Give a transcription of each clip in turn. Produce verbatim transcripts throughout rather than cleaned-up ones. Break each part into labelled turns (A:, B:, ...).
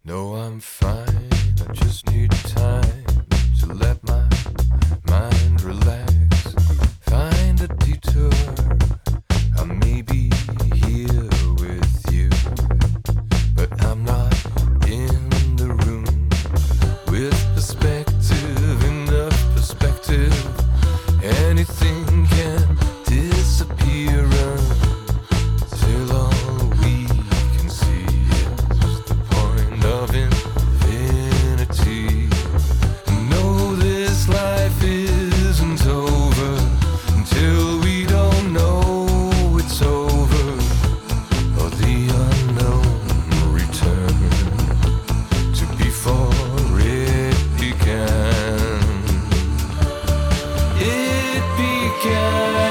A: No, I'm fine, I just need time to let my mind relax. Find a detour, I may be here with you, but I'm not in the room. With perspective, enough perspective, anything can disappear until all we can see is the point of infinity. No, this life isn't over until we don't know it's over, or the unknown return to before it began. It began.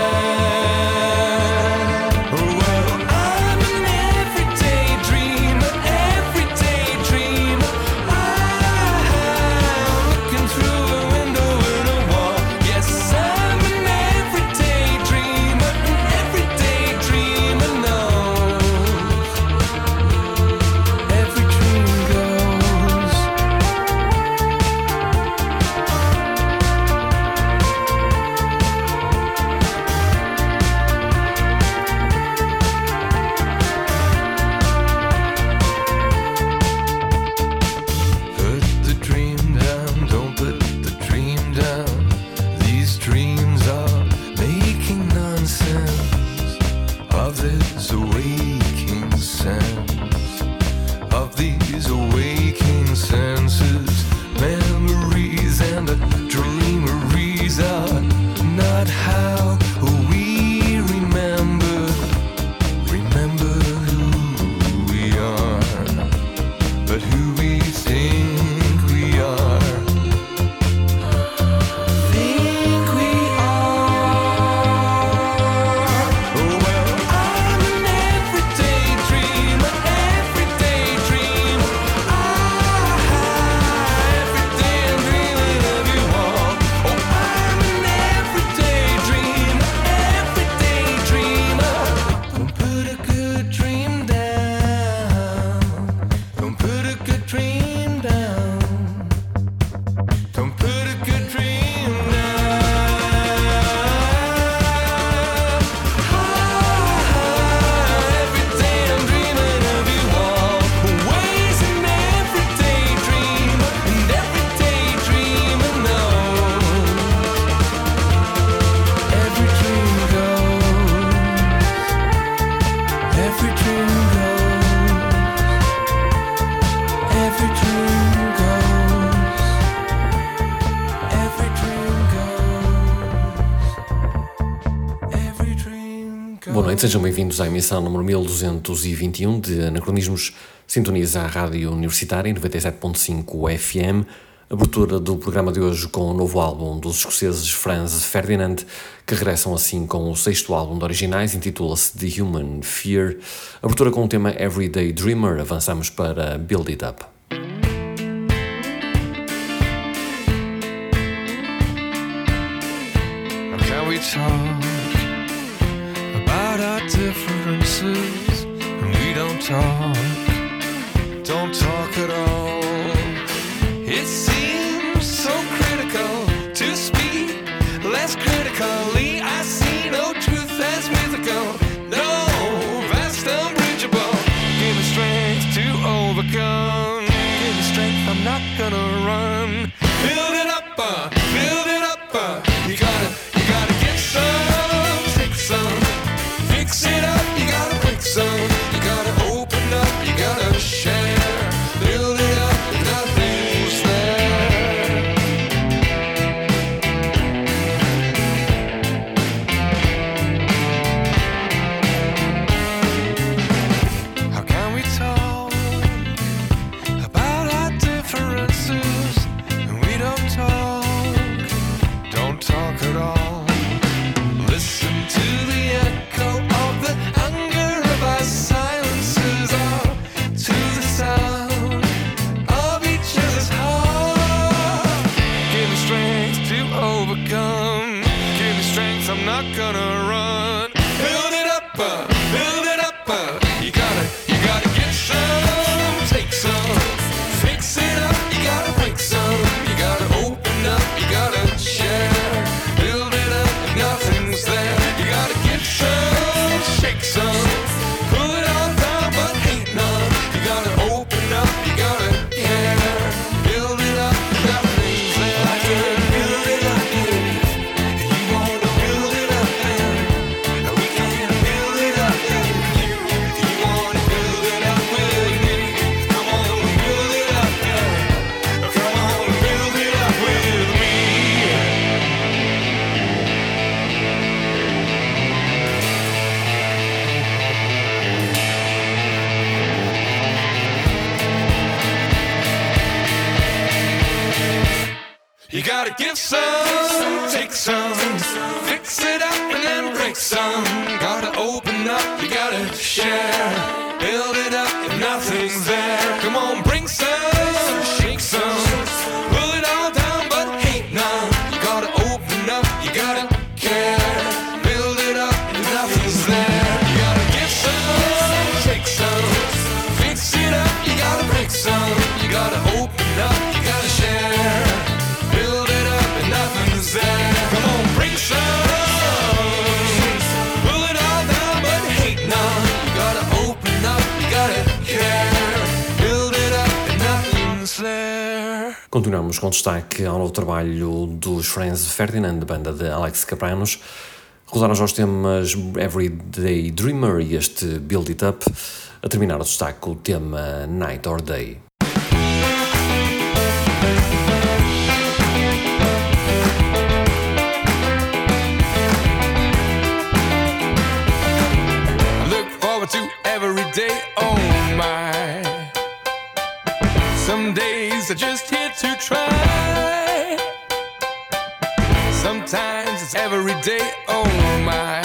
B: Boa noite, sejam bem-vindos à emissão número mil duzentos e vinte e um de Anacronismos. Sintoniza a Rádio Universitária em noventa e sete ponto cinco F M. Abertura do programa de hoje com o novo álbum dos escoceses Franz Ferdinand, que regressam assim com o sexto álbum de originais, intitula-se The Human Fear. Abertura com o tema Everyday Dreamer, avançamos para Build It Up.
A: Can we talk about our differences when we don't talk? Don't talk at all. It seems so critical to speak less critically. I see no truth as mythical, no vast unbridgeable. Give me strength to overcome. Give me strength, I'm not gonna run. Build it up, uh, build it up, uh, you gotta, you gotta get some, take some, fix it up, you gotta break some, you gotta open up, you gotta share. Build it up, nothing's there. You gotta give some, take some, fix it up and then break some. Gotta open up, you gotta share, build it up if nothing's there. Come on, bring some, shake some, pull it all down but hate none. You gotta open up, you gotta care, build it up if nothing's there. You gotta give some, take some, fix it up, you gotta break some. You gotta open up, you gotta share, build it up and nothing's there. Come on, bring some, pull it all down but hate none. You gotta open up, you gotta care, build it up and nothing's there.
B: Continuamos com destaque ao novo trabalho dos Franz Ferdinand, banda de Alex Capranos. Rodaram já os temas Everyday Dreamer e este Build It Up. A terminar o destaque o tema Night or Day.
A: To every day, oh my. Some days are just here to try. Sometimes it's every day, oh my.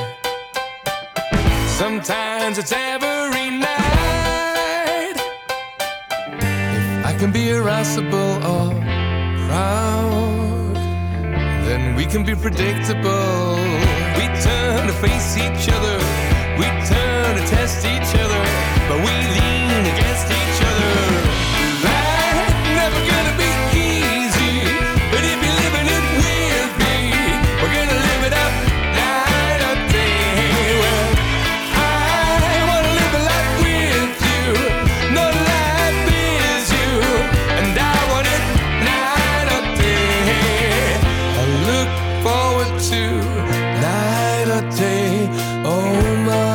A: Sometimes it's every night. If I can be irascible or proud, then we can be predictable. We turn to face each other, we turn to test each other, but we lean against each other. Life never gonna be easy, but if you're living it with me, we're gonna live it up night or day. Well, I wanna live a life with you, no life is you, and I want it night or day. I look forward to night or day, oh my.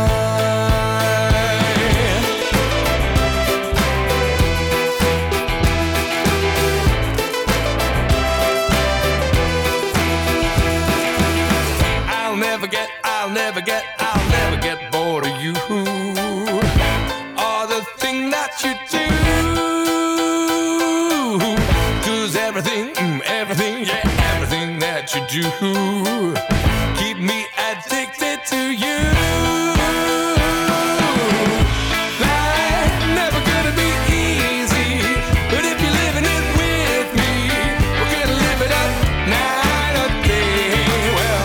A: I'll never get, I'll never get bored of you, or the thing that you do. 'Cause everything, mm, everything, yeah, everything that you do keep me addicted to you. Life never gonna be easy, but if you're living it with me, we're gonna live it up night or day. Well,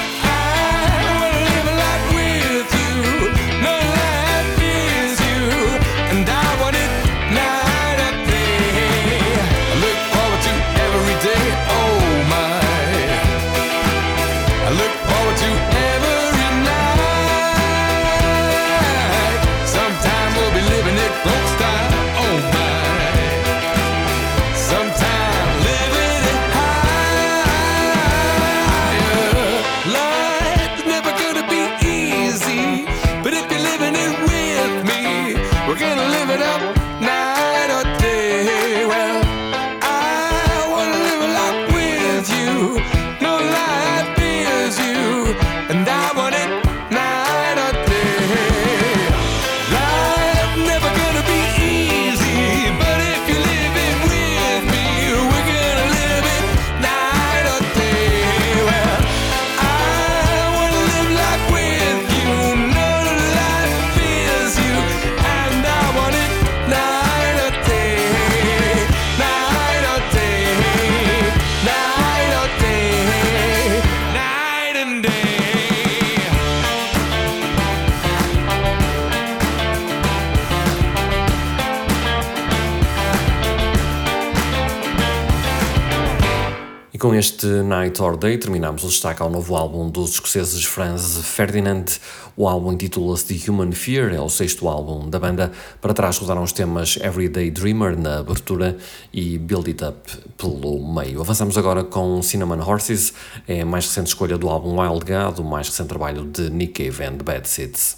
B: com este Night or Day terminamos o destaque ao novo álbum dos escoceses Franz Ferdinand. O álbum intitula-se The Human Fear, é o sexto álbum da banda. Para trás rodaram os temas Everyday Dreamer na abertura e Build It Up pelo meio. Avançamos agora com Cinnamon Horses, é a mais recente escolha do álbum Wild God, o mais recente trabalho de Nick Cave and Bad Seeds.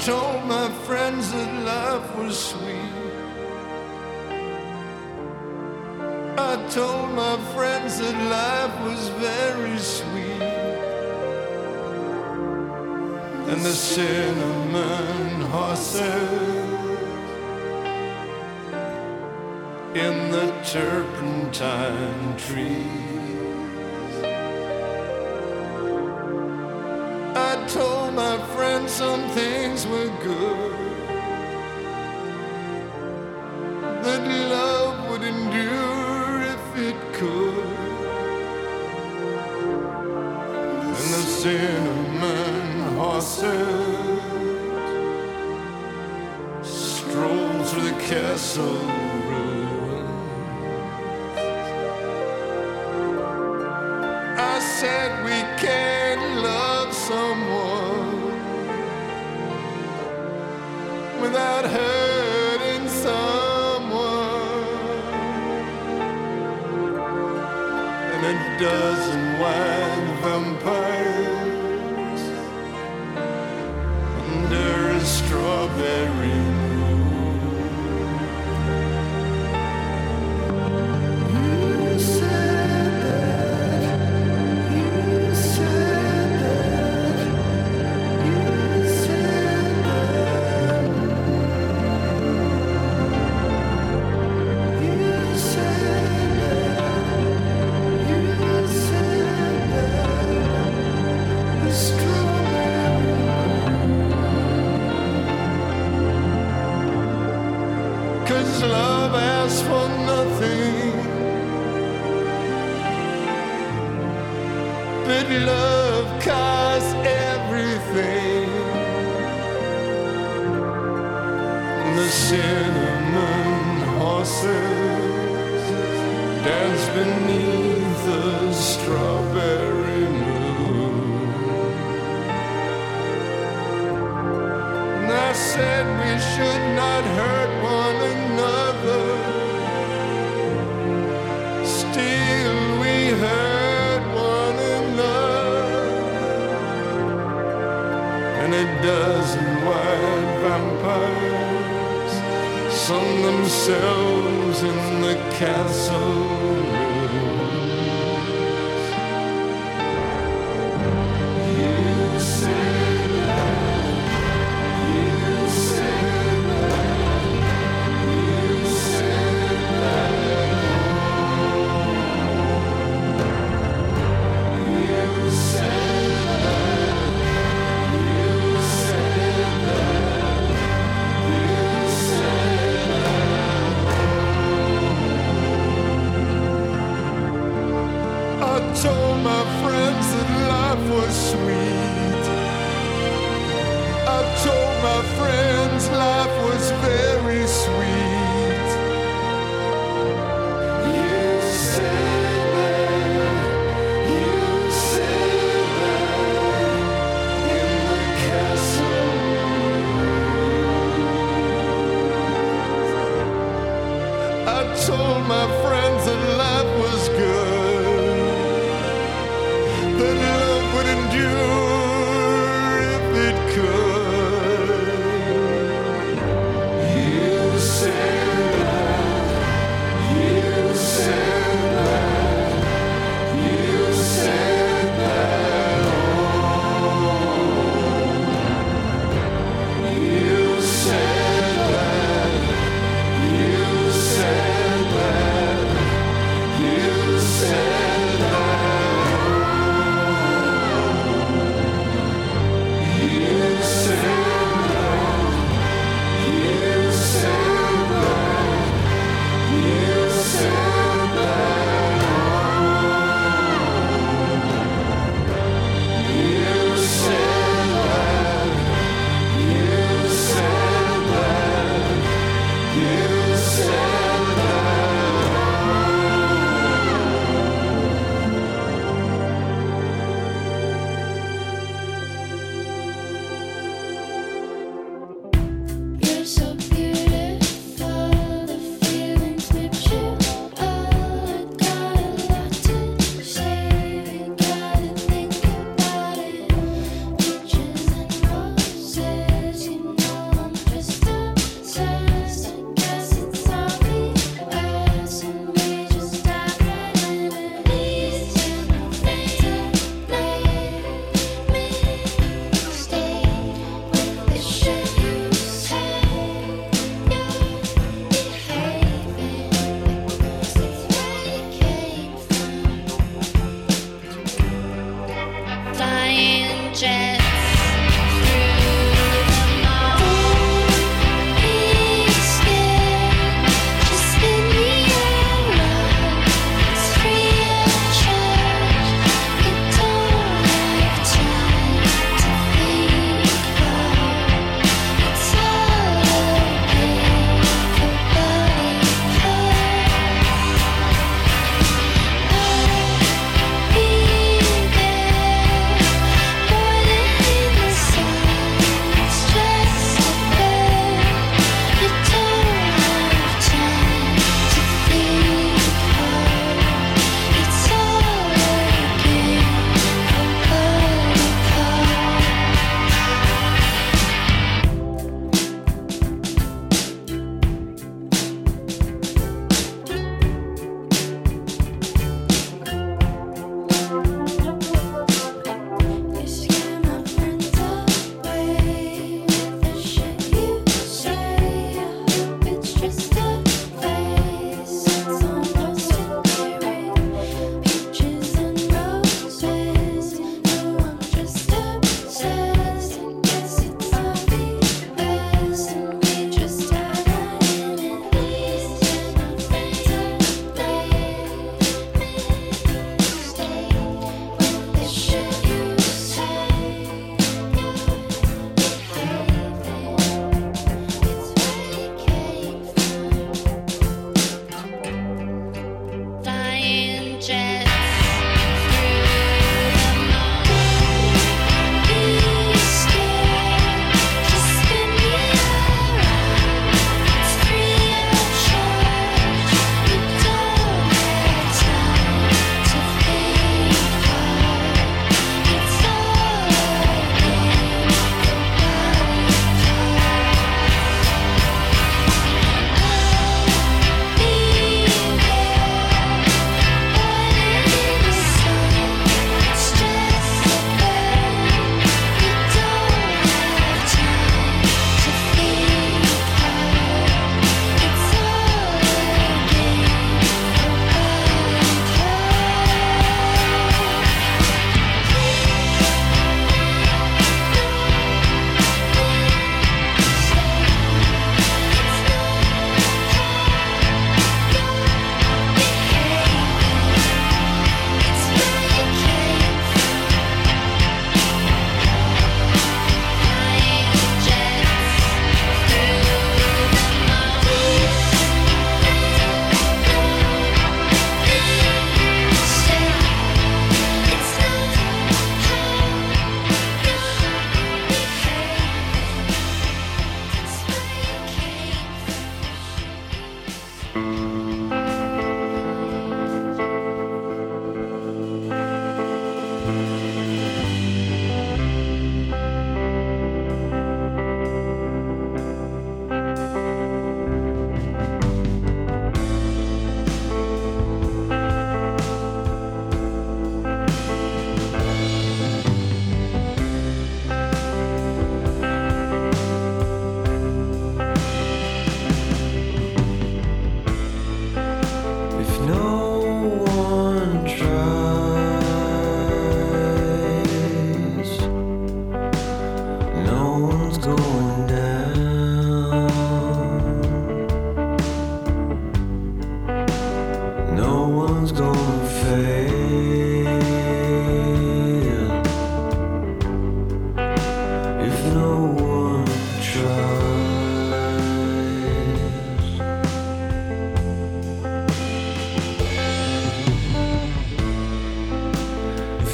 A: told my friends that life was sweet. I told my friends that life was very sweet. And the cinnamon horses in the turpentine trees. I told my friends some things were good, that love would endure if it could. And the cinnamon horses stroll through the castle ruins. I said we can't love someone without hurting someone. And a dozen white vampires under a strawberry moon. You said that, you said that, you said that, you said that, you said that, the strawberry. Cause love asks for nothing, but love costs everything. The cinnamon horses dance beneath the strawberry moon. And I said we should not hurt one another. Still we hurt one another. And a dozen white vampires sun themselves in the castle ruins. You said that, you said that, you said that. You said that, you said that, you said that. I told my friends that life was sweet. I told my friends life was very sweet. You said that, you said that in the castle. I told my friends that life was good, that love would endure if it could. You said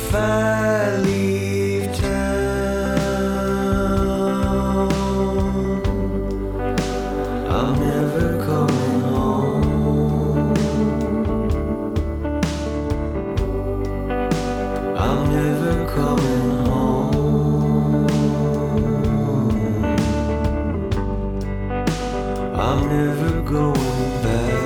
A: if I leave town, I'm never coming home. I'm never coming home. I'm never going back.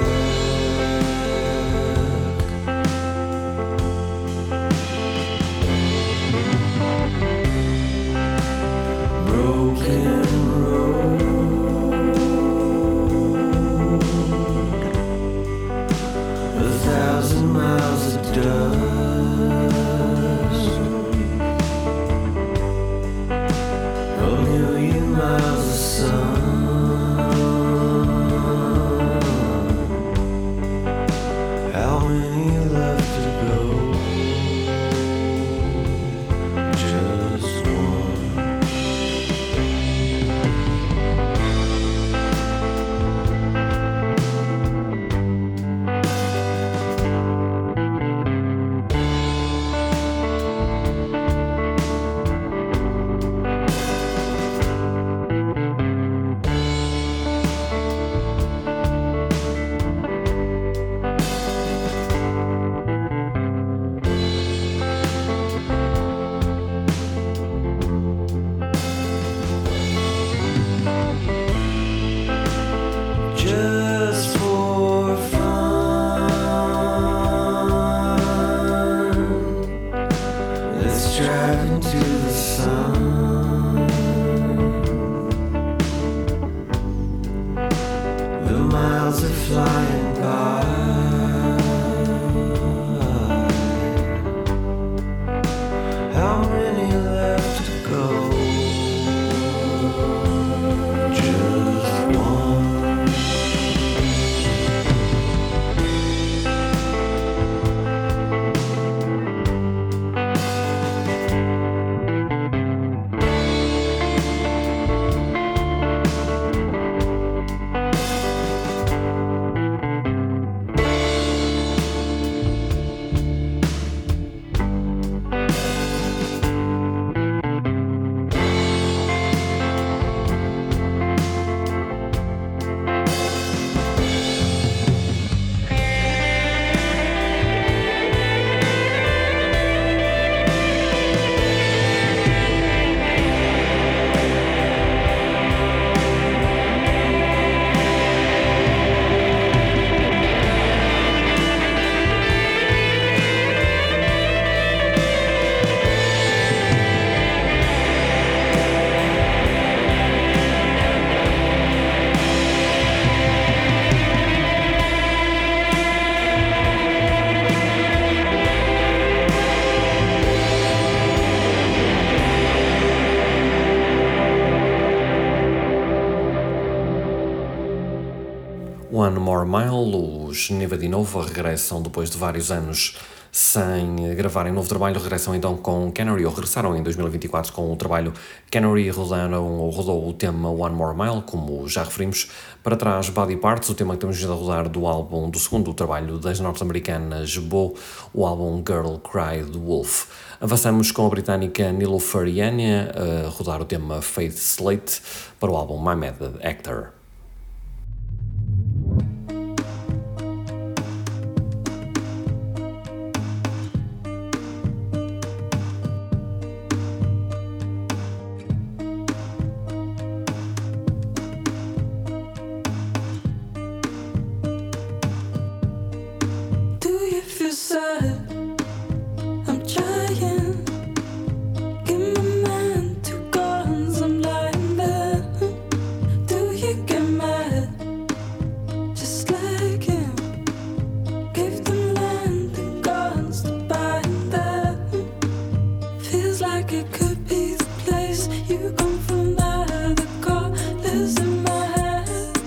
B: One More Mile, os Neva de Novo regressam depois de vários anos sem gravarem novo trabalho, regressam então com Canary, ou regressaram em dois mil e vinte e quatro com o trabalho Canary, rodaram, ou rodou o tema One More Mile, como já referimos. Para trás, Body Parts, o tema que temos vindo a rodar do álbum, do segundo trabalho das norte-americanas Bo, o álbum Girl Cried Wolf. Avançamos com a britânica Nilofer Yanya a rodar o tema Faith Slate para o álbum My Method Actor.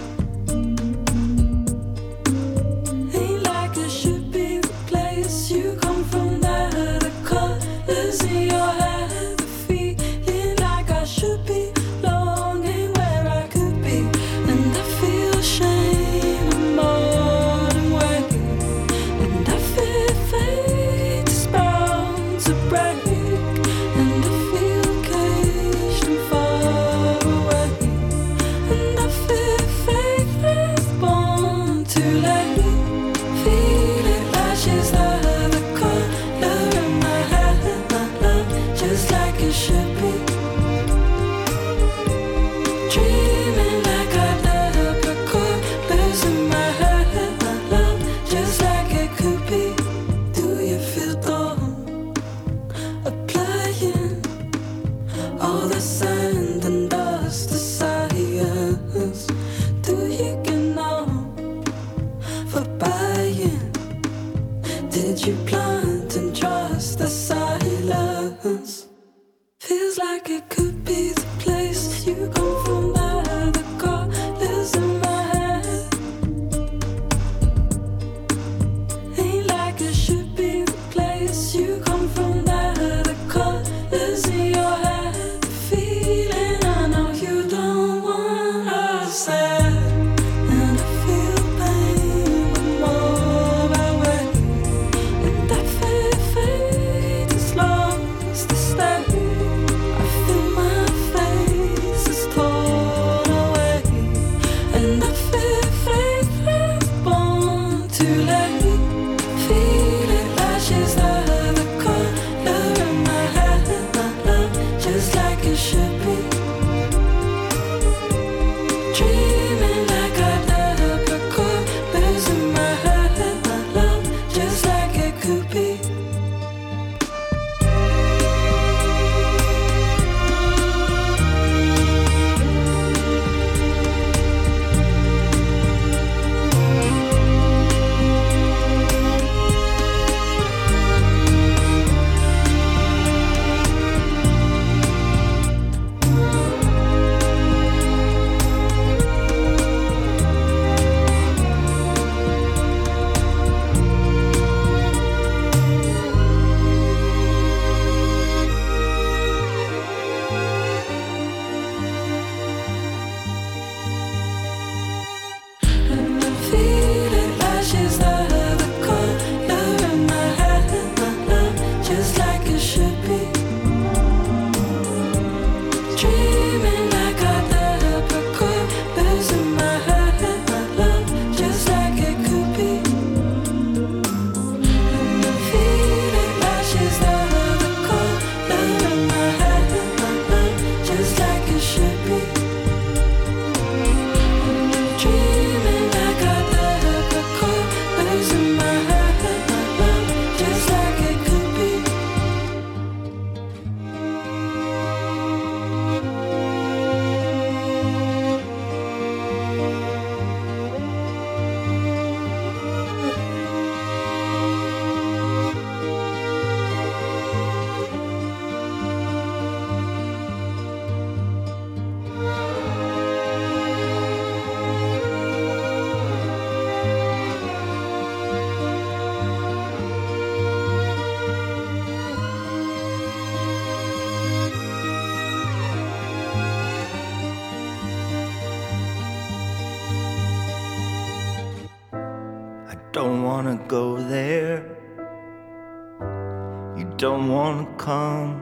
C: You did you plant and trust the silence? Feels like it could be the place you come from. There, the colors in my head. Ain't like it should be the place you come from. There, the colors in your head. Feeling I know you don't want us there. And I feel pain, but more away. And that fade, fade is lost to stay. I feel my face is torn away. And I feel fade, fade, born too late. Feel it lashes there, the color in my head. My love, just like it should be. Dreaming like I love the colors in my head. My love, just like it could be. And I feel it lashes there, the color in my head. My love, just like it should be. Dreaming like I love the colors in my head. My love, just like it could be. And I feel it lashes there, the color in my head. My love, just like it should be. Dreaming like I love the colors in my head. My love, just like it could be.
D: I don't wanna go there. You don't wanna come.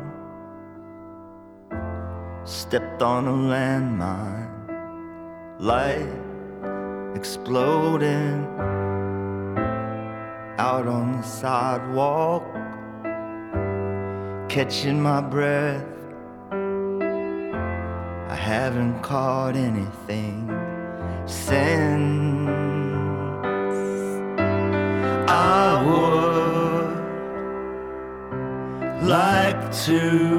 D: Stepped on a landmine, light exploding out on the sidewalk, catching my breath. I haven't caught anything since. I would like to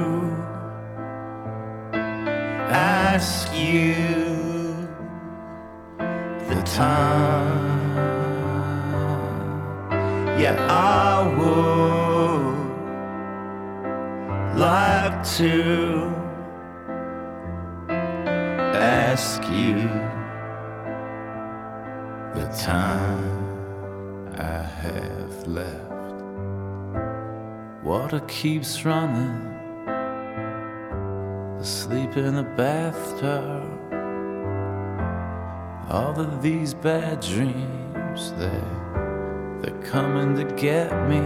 D: ask you the time. Yeah, I would like to ask you the time I have left.
E: Water keeps running, asleep in the bathtub. All of these bad dreams, they, they're coming to get me.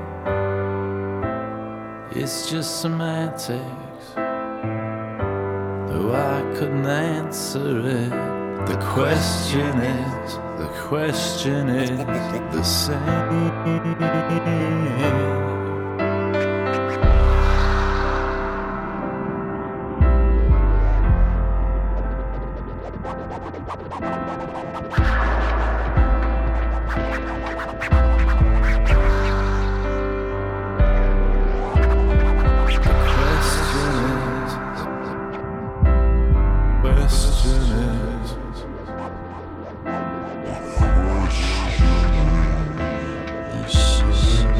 E: It's just semantics, though I couldn't answer it. The question is, the question is the same.
A: This is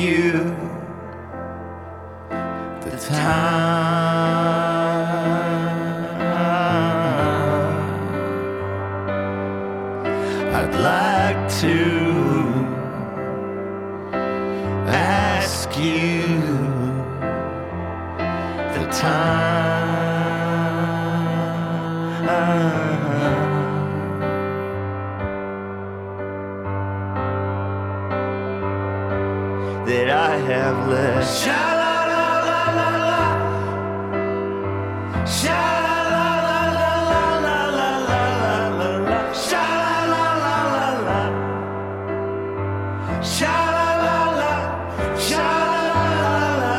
D: you the time. I'd like to ask you the time that I have left. Sha-la-la-la-la-la. Sha-la-la-la-la-la-la-la-la. Sha-la-la-la-la-la. Sha-la-la-la. Sha-la-la-la-la.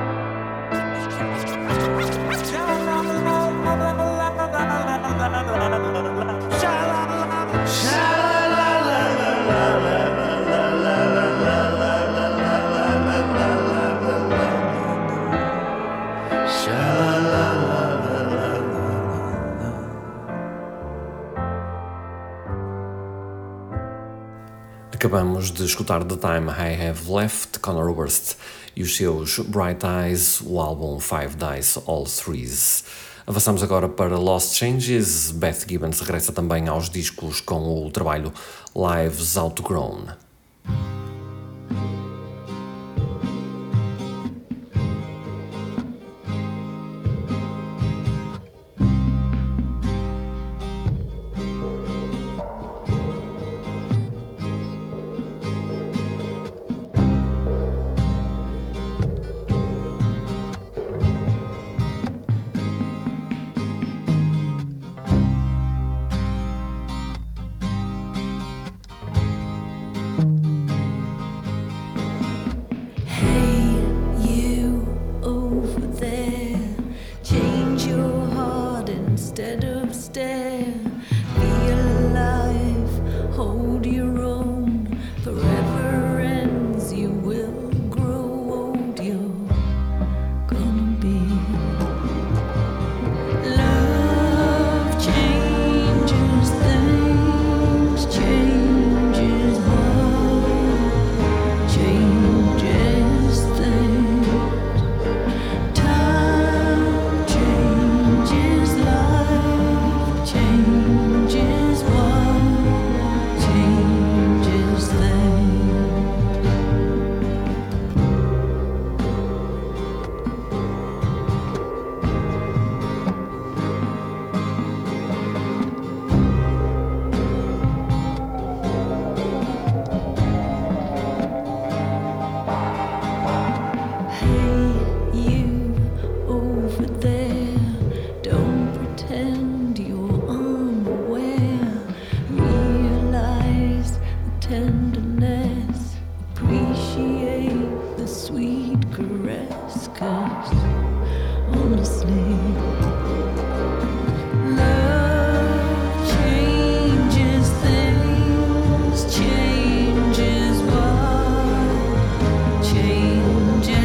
B: Acabamos de escutar The Time I Have Left, Conor Oberst e os seus Bright Eyes, o álbum Five Dice All Threes. Avançamos agora para Lost Changes. Beth Gibbons regressa também aos discos com o trabalho Lives Outgrown.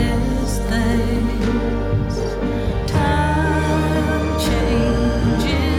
C: Changes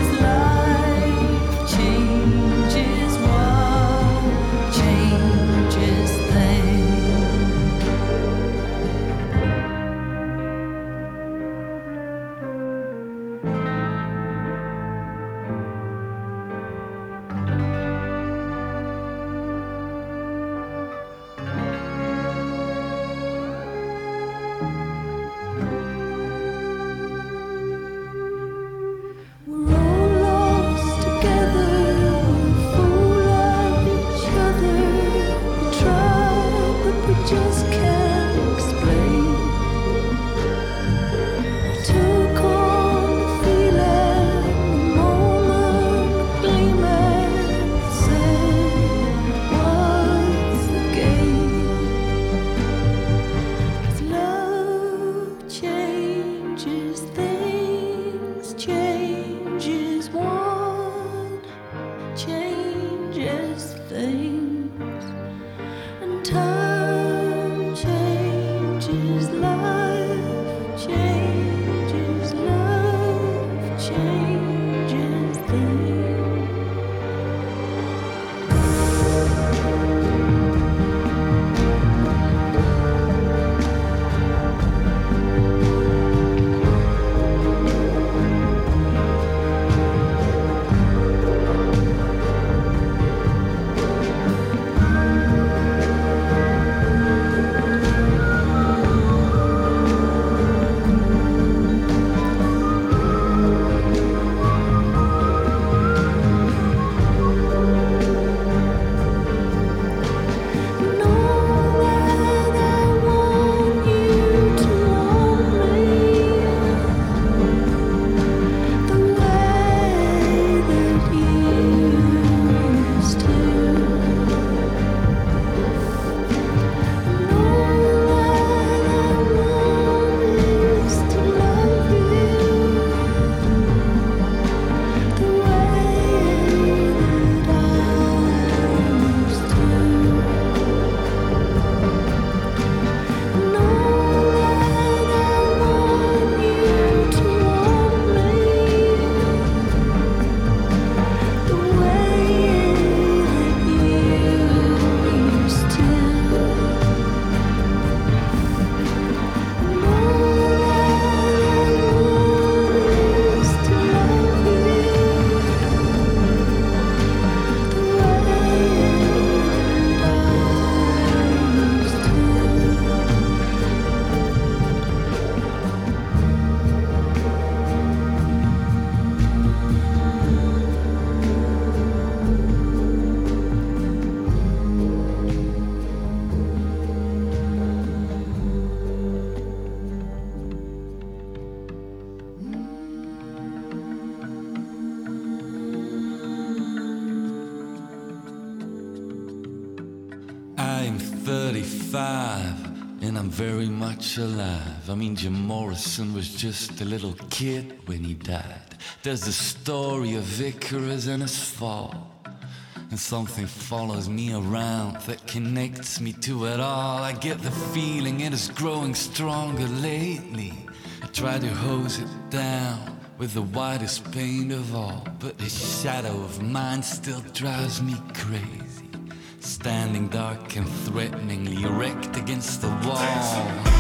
E: thirty-five and I'm very much alive. I mean, Jim Morrison was just a little kid when he died. There's the story of Icarus and his fall, and something follows me around that connects me to it all. I get the feeling it is growing stronger lately. I try to hose it down with the widest pain of all, but the shadow of mine still drives me crazy, standing dark and threateningly erect against the wall.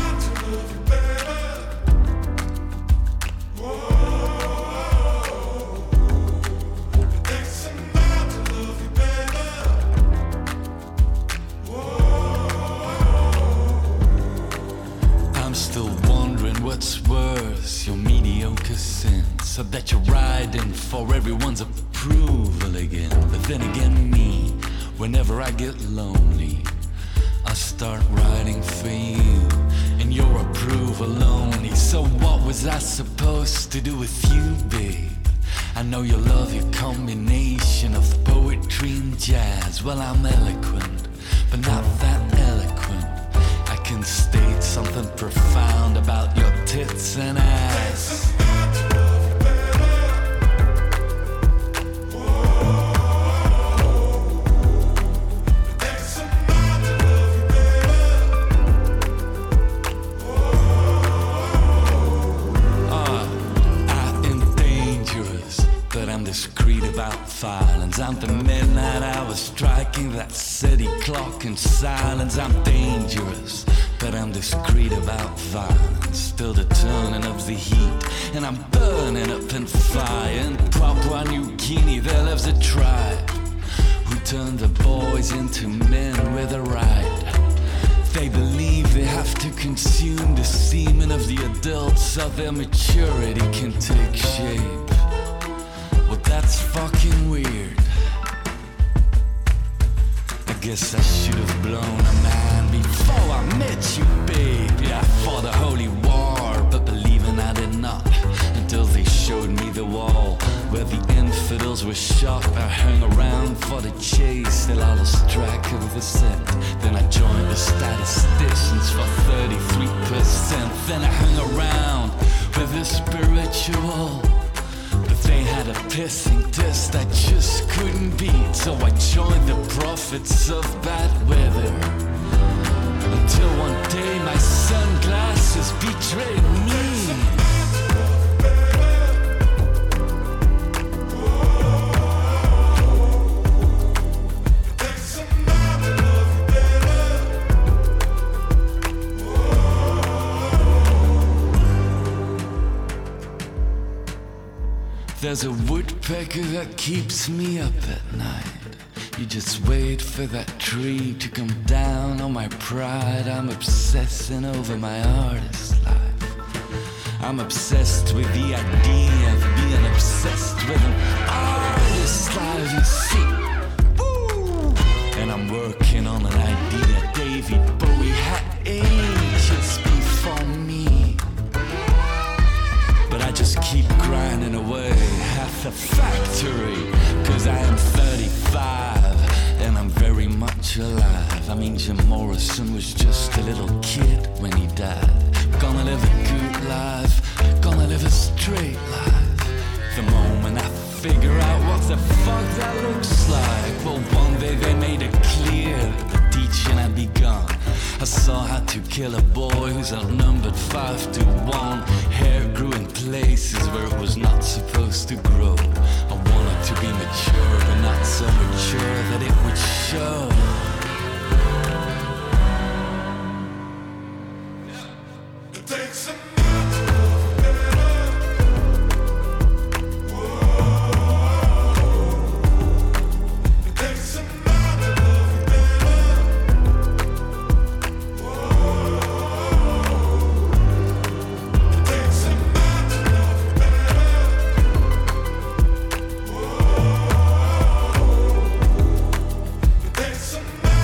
E: So that you're riding for everyone's approval again. But then again, me, whenever I get lonely, I start writing for you and your approval only. So what was I supposed to do with you, babe? I know you love your combination of poetry and jazz. Well, I'm eloquent, but not that eloquent. I can state something profound about your tits and ass. Violence. I'm the midnight hour striking that city clock in silence. I'm dangerous, but I'm discreet about violence. Still the turning of the heat, and I'm burning up in fire. In Papua New Guinea there lives a tribe who turned the boys into men with a right. They believe they have to consume the semen of the adults so their maturity can take shape. Well, that's fucking weird. I guess I should have blown a man before I met you, baby. I fought a holy war, but believing I did not, until they showed me the wall where the infidels were shot. I hung around for the chase till I lost track of the scent. Then I joined the statisticians for thirty-three percent. Then I hung around with the spiritual, they had a pissing test I just couldn't beat. So I joined the prophets of bad weather, until one day my sunglasses betrayed me. There's a woodpecker that keeps me up at night. You just wait for that tree to come down on my pride. I'm obsessing over my artist life. I'm obsessed with the idea of being obsessed with an artist life, you see. Ooh. And I'm working on an idea David Bowie had ages before me. But I just keep grinding away at the factory, cause I am thirty-five and I'm very much alive. I mean, Jim Morrison was just a little kid when he died. Gonna live a good life, gonna live a straight life. The moment I figure out what the fuck that looks like, well, one day they made it clear that the teaching had begun. I saw how to kill a boy who's outnumbered five to one. Hair grew in places where it was not supposed to grow. I wanted to be mature, but not so mature that it would show. It takes a some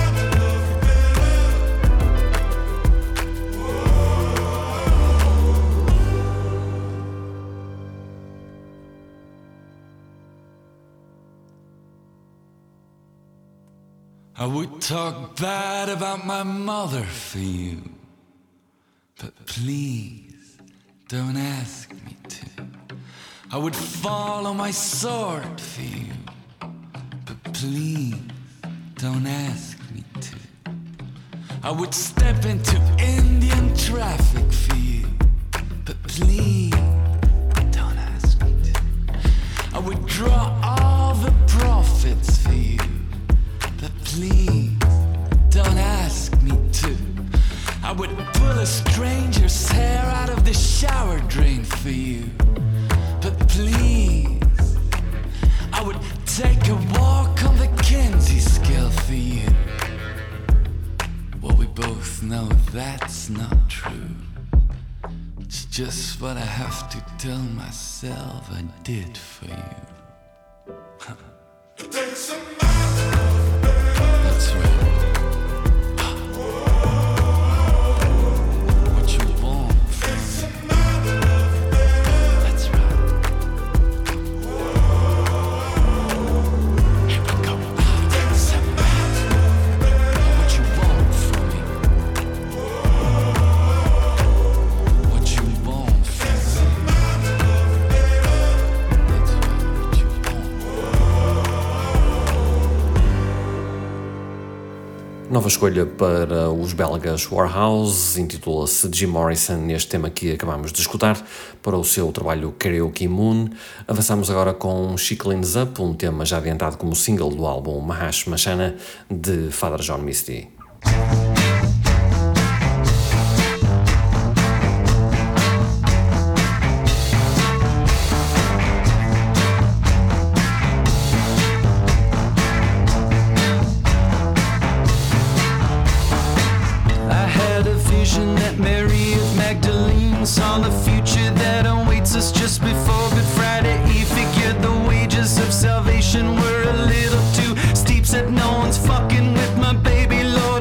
E: I would talk bad about my mother for you, but please don't ask me to. I would fall on my sword for you, but please don't ask me to. I would step into Indian traffic for you, but please don't ask me to. I would draw all the profits for you, but please don't ask me to. I would pull a stranger's hair out of the shower drain for you, but please, I would take a walk on the Kinsey scale for you. Well, we both know that's not true. It's just what I have to tell myself I did for you. That's right. What you want from me. That's right. Here we go. What you want from me. What you want from me. That's right. What you want.
B: Nova escolha para os belgas Warhouse, intitula-se Jim Morrison, neste tema que acabamos de escutar, para o seu trabalho Karaoke Moon. Avançamos agora com She Cleans Up, um tema já adiantado como single do álbum Mahash Mashana, de Father John Misty.
F: I had a vision that Mary of Magdalene saw the future that awaits us just before Good Friday Eve. Figured the wages of salvation were a little too steep. Said no one's fucking with my baby Lord.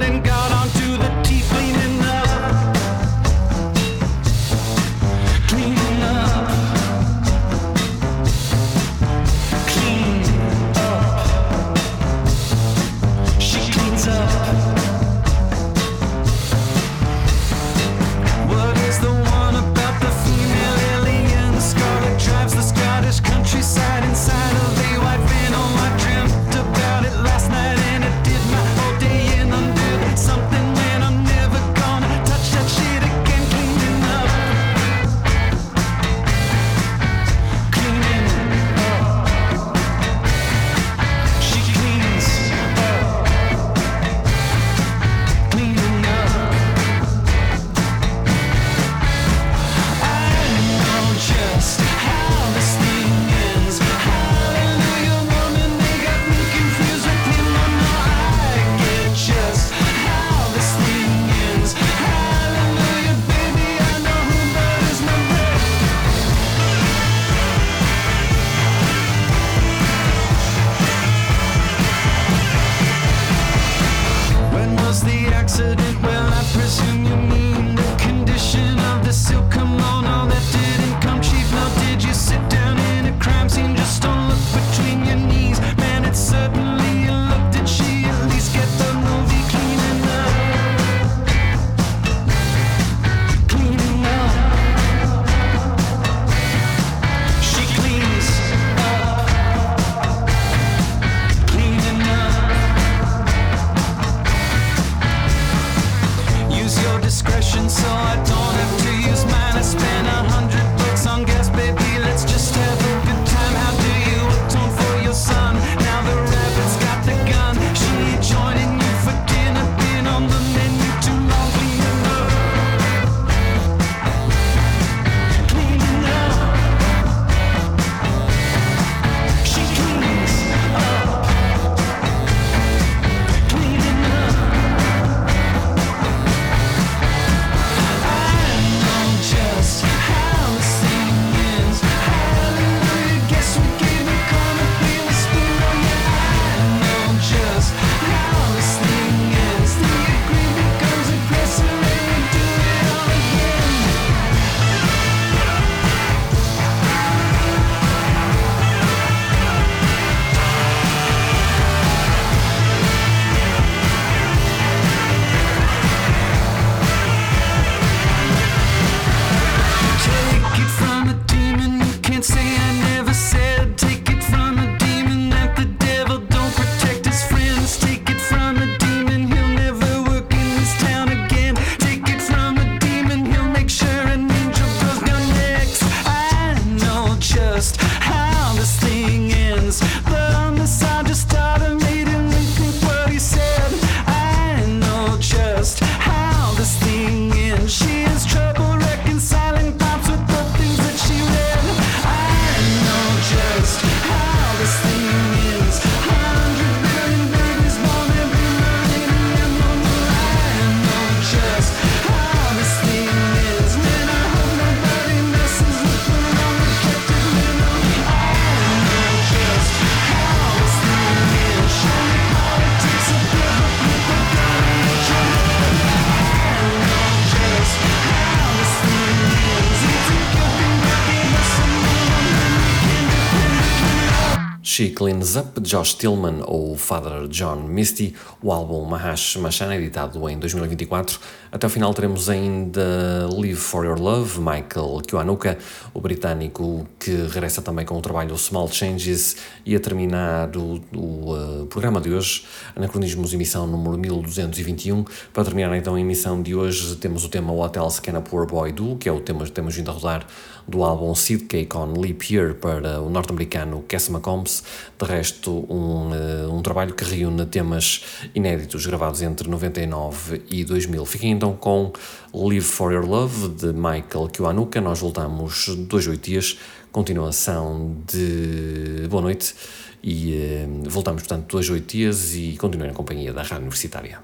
B: She Cleans Up, Josh Tillman ou Father John Misty, o álbum Mahash Mashana, editado em dois mil e vinte e quatro. Até ao final teremos ainda Live For Your Love, Michael Kiwanuka, o britânico que regressa também com o trabalho Small Changes, e a terminar o, o uh, programa de hoje, Anacronismos, emissão número mil duzentos e vinte e um. Para terminar então a emissão de hoje temos o tema What Else Can a Poor Boy Do, que é o tema que temos vindo a rodar do álbum Seed Cake on Leap Year para o norte-americano Cass McCombs. De resto, um, uh, um trabalho que reúne temas inéditos gravados entre noventa e nove e dois mil. Fiquem então com Live For Your Love, de Michael Kiwanuka. Nós voltamos dois, oito dias, continuação de boa noite, e uh, voltamos portanto dois, oito dias, e continuem na companhia da Rádio Universitária.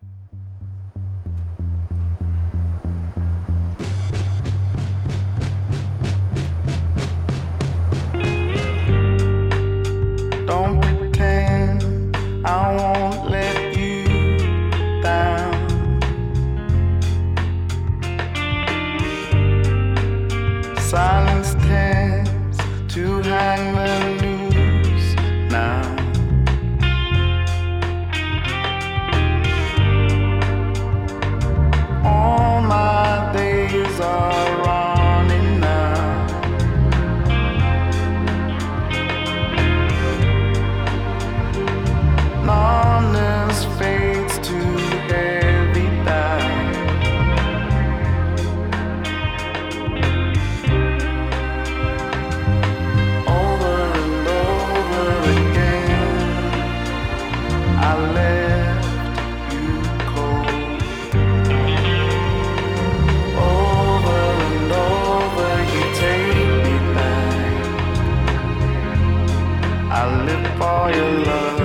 D: Don't pretend I won't let you down. Silence tends to hang the noose now. All my days are running now. Numbness fades to heavy down. Over and over again, I left you cold. Over and over you take me back. I live for your love.